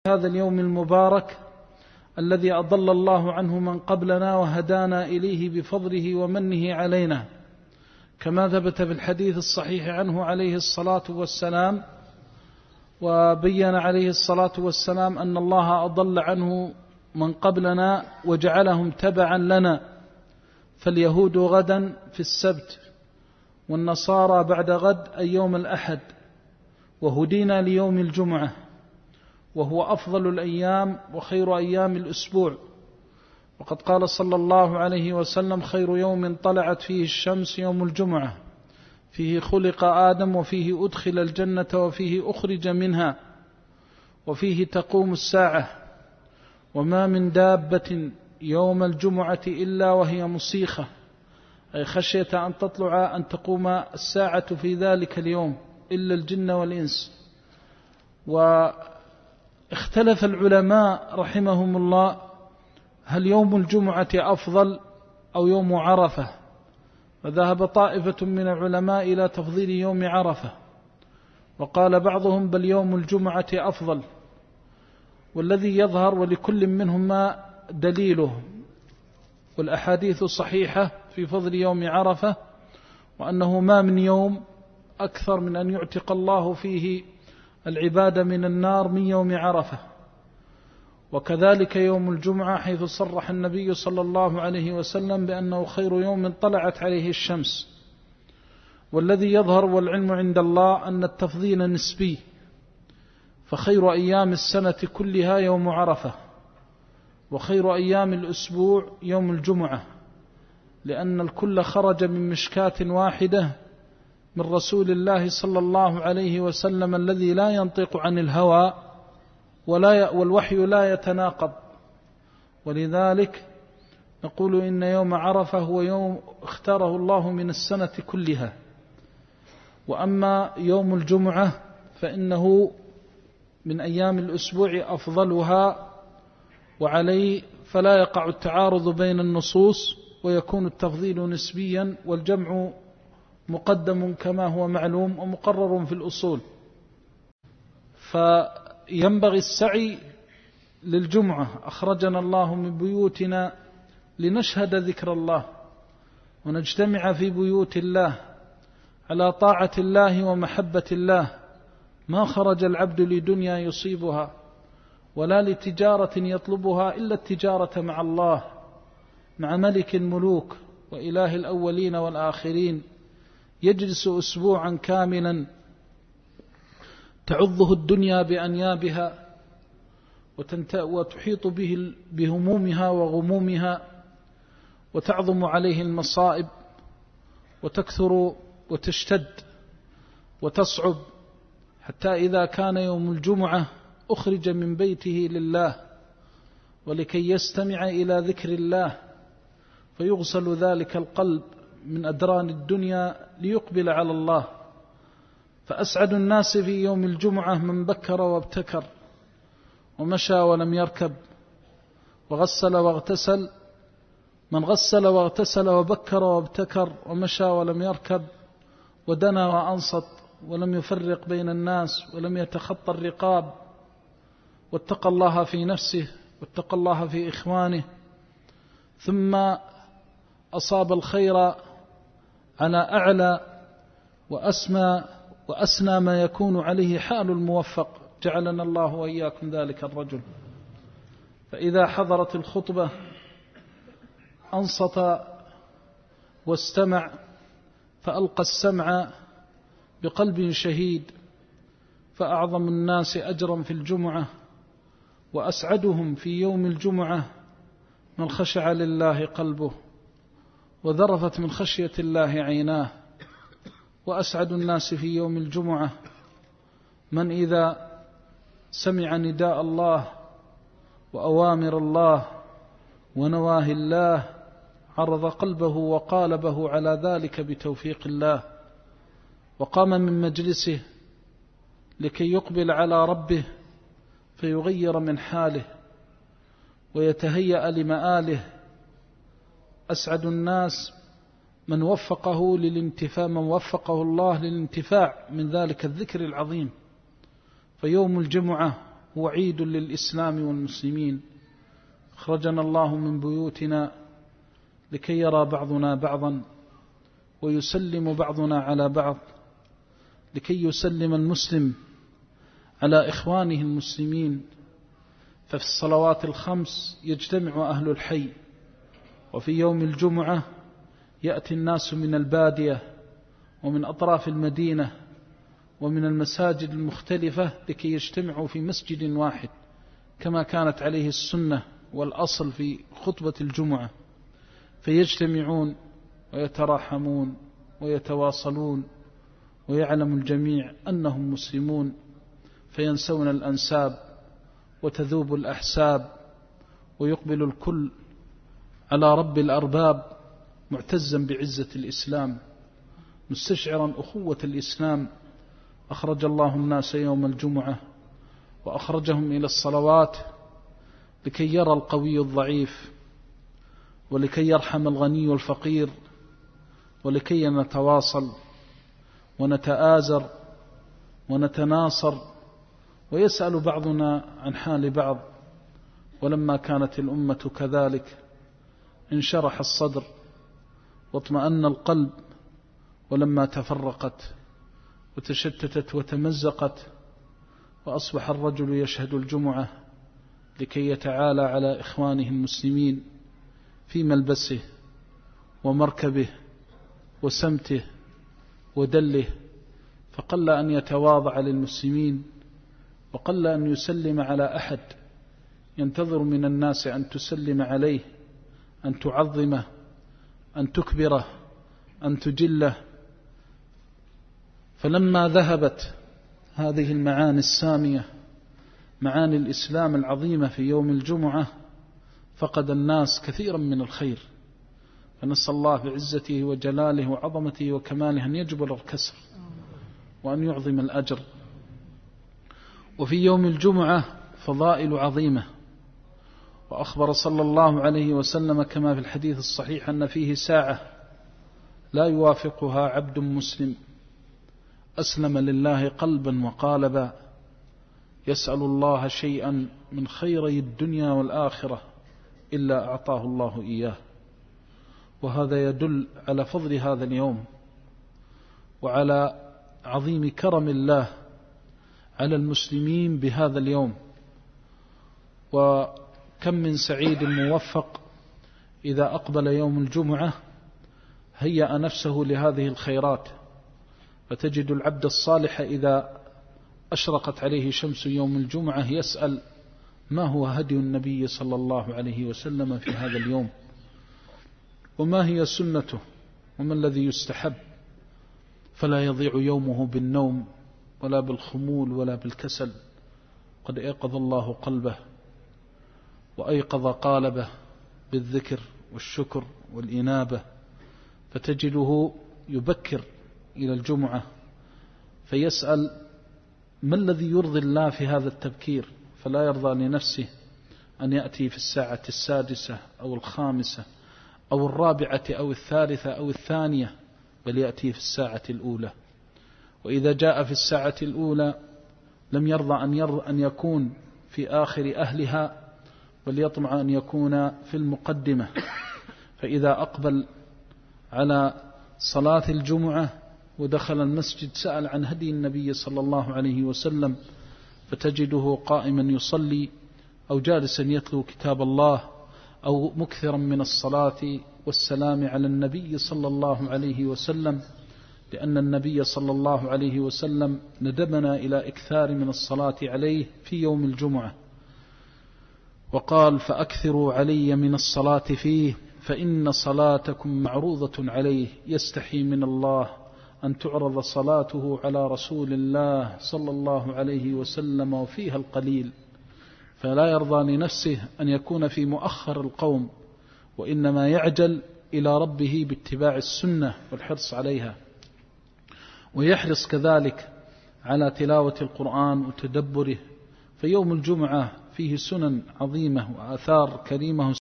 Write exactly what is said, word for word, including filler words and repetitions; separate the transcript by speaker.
Speaker 1: هذا اليوم المبارك الذي أضل الله عنه من قبلنا وهدانا إليه بفضله ومنه علينا، كما ثبت في الحديث الصحيح عنه عليه الصلاة والسلام. وبين عليه الصلاة والسلام أن الله أضل عنه من قبلنا وجعلهم تبعا لنا، فاليهود غدا في السبت، والنصارى بعد غد أي يوم الأحد، وهدينا ليوم الجمعة، وهو أفضل الأيام وخير أيام الأسبوع. وقد قال صلى الله عليه وسلم: خير يوم طلعت فيه الشمس يوم الجمعة، فيه خلق آدم، وفيه أدخل الجنة، وفيه أخرج منها، وفيه تقوم الساعة، وما من دابة يوم الجمعة إلا وهي مصيخة، أي خشية أن تطلع أن تقوم الساعة في ذلك اليوم، إلا الجن والإنس. واختلف العلماء رحمهم الله هل يوم الجمعة أفضل أو يوم عرفة، وذهب طائفة من العلماء إلى تفضيل يوم عرفة، وقال بعضهم بل يوم الجمعة أفضل. والذي يظهر ولكل منهما دليله، والأحاديث صحيحة في فضل يوم عرفة، وأنه ما من يوم أكثر من أن يعتق الله فيه العبادة من النار من يوم عرفة. وكذلك يوم الجمعة، حيث صرح النبي صلى الله عليه وسلم بأنه خير يوم طلعت عليه الشمس. والذي يظهر والعلم عند الله أن التفضيل نسبي، فخير أيام السنة كلها يوم عرفة، وخير أيام الأسبوع يوم الجمعة، لأن الكل خرج من مشكاة واحدة من رسول الله صلى الله عليه وسلم الذي لا ينطق عن الهوى ولا والوحي لا يتناقض. ولذلك نقول إن يوم عرفة هو يوم اختاره الله من السنة كلها. وأما يوم الجمعة فإنه من أيام الأسبوع أفضلها، وعليه فلا يقع التعارض بين النصوص، ويكون التفضيل نسبيا والجمع مقدم كما هو معلوم ومقرر في الأصول. فينبغي السعي للجمعة. أخرجنا الله من بيوتنا لنشهد ذكر الله ونجتمع في بيوت الله على طاعة الله ومحبة الله. ما خرج العبد لدنيا يصيبها ولا لتجارة يطلبها إلا التجارة مع الله، مع ملك الملوك وإله الأولين والآخرين، يجلس أسبوعا كاملا تعضه الدنيا بأنيابها وتحيط به بهمومها وغمومها، وتعظم عليه المصائب وتكثر وتشتد وتصعب، حتى إذا كان يوم الجمعة أخرج من بيته لله ولكي يستمع إلى ذكر الله، فيغسل ذلك القلب من أدران الدنيا ليقبل على الله. فأسعد الناس في يوم الجمعة من بكر وابتكر ومشى ولم يركب، وغسل واغتسل من غسل واغتسل وبكر وابتكر ومشى ولم يركب، ودنا وأنصت ولم يفرق بين الناس ولم يتخطى الرقاب، واتقى الله في نفسه واتقى الله في إخوانه، ثم أصاب الخير على أعلى وأسمى وأسنى ما يكون عليه حال الموفق. جعلنا الله وإياكم ذلك الرجل. فإذا حضرت الخطبة أنصت واستمع، فألقى السمع بقلب شهيد، فأعظم الناس أجرا في الجمعة وأسعدهم في يوم الجمعة من خشع لله قلبه وذرفت من خشية الله عيناه. وأسعد الناس في يوم الجمعة من إذا سمع نداء الله وأوامر الله ونواهي الله عرض قلبه وقالبه على ذلك بتوفيق الله، وقام من مجلسه لكي يقبل على ربه فيغير من حاله ويتهيأ لمآله. أسعد الناس من وفقه للانتفاع من وفقه الله للانتفاع من ذلك الذكر العظيم. فيوم الجمعة هو عيد للإسلام والمسلمين. أخرجنا الله من بيوتنا لكي يرى بعضنا بعضا ويسلم بعضنا على بعض، لكي يسلم المسلم على إخوانه المسلمين. ففي الصلوات الخمس يجتمع أهل الحي، وفي يوم الجمعة يأتي الناس من البادية ومن أطراف المدينة ومن المساجد المختلفة لكي يجتمعوا في مسجد واحد، كما كانت عليه السنة والأصل في خطبة الجمعة، فيجتمعون ويتراحمون ويتواصلون، ويعلم الجميع أنهم مسلمون، فينسون الأنساب وتذوب الأحساب، ويقبل الكل على رب الأرباب معتزا بعزة الإسلام، مستشعرا أخوة الإسلام. أخرج الله الناس يوم الجمعة وأخرجهم إلى الصلوات لكي يرى القوي الضعيف، ولكي يرحم الغني الفقير، ولكي نتواصل ونتآزر ونتناصر، ويسأل بعضنا عن حال بعض. ولما كانت الأمة كذلك انشرح الصدر واطمأن القلب، ولما تفرقت وتشتتت وتمزقت وأصبح الرجل يشهد الجمعة لكي يتعالى على إخوانه المسلمين في ملبسه ومركبه وسمته ودله، فقل أن يتواضع للمسلمين، وقل أن يسلم على أحد، ينتظر من الناس أن تسلم عليه، أن تعظمه، أن تكبره، أن تجله. فلما ذهبت هذه المعاني السامية، معاني الإسلام العظيمة في يوم الجمعة، فقد الناس كثيرا من الخير. فنسأل الله بعزته وجلاله وعظمته وكماله أن يجبر الكسر وأن يعظم الأجر. وفي يوم الجمعة فضائل عظيمة، وأخبر صلى الله عليه وسلم كما في الحديث الصحيح أن فيه ساعة لا يوافقها عبد مسلم أسلم لله قلبا وقالبا، يسأل الله شيئا من خيري الدنيا والآخرة إلا أعطاه الله إياه. وهذا يدل على فضل هذا اليوم وعلى عظيم كرم الله على المسلمين بهذا اليوم. وكم من سعيد موفق إذا أقبل يوم الجمعة هيأ نفسه لهذه الخيرات. فتجد العبد الصالح إذا أشرقت عليه شمس يوم الجمعة يسأل ما هو هدي النبي صلى الله عليه وسلم في هذا اليوم، وما هي سنته، وما الذي يستحب، فلا يضيع يومه بالنوم ولا بالخمول ولا بالكسل. قد أيقظ الله قلبه وأيقظ قالبه بالذكر والشكر والإنابة، فتجده يبكر إلى الجمعة فيسأل ما الذي يرضي الله في هذا التبكير، فلا يرضى لنفسه أن يأتي في الساعة السادسة أو الخامسة أو الرابعة أو الثالثة أو الثانية، بل يأتي في الساعة الأولى. وإذا جاء في الساعة الأولى لم يرضى أن, يرضى أن يكون في آخر أهلها، بل يطمع أن يكون في المقدمة. فإذا أقبل على صلاة الجمعة ودخل المسجد سأل عن هدي النبي صلى الله عليه وسلم، فتجده قائما يصلي أو جالسا يتلو كتاب الله أو مكثرا من الصلاة والسلام على النبي صلى الله عليه وسلم، لأن النبي صلى الله عليه وسلم ندبنا إلى إكثار من الصلاة عليه في يوم الجمعة، وقال فأكثروا علي من الصلاة فيه فإن صلاتكم معروضة عليه، يستحي من الله أن تعرض صلاته على رسول الله صلى الله عليه وسلم وفيها القليل، فلا يرضى لنفسه أن يكون في مؤخر القوم، وإنما يعجل إلى ربه باتباع السنة والحرص عليها، ويحرص كذلك على تلاوة القرآن وتدبره. فيوم الجمعة فيه سنن عظيمة وآثار كريمة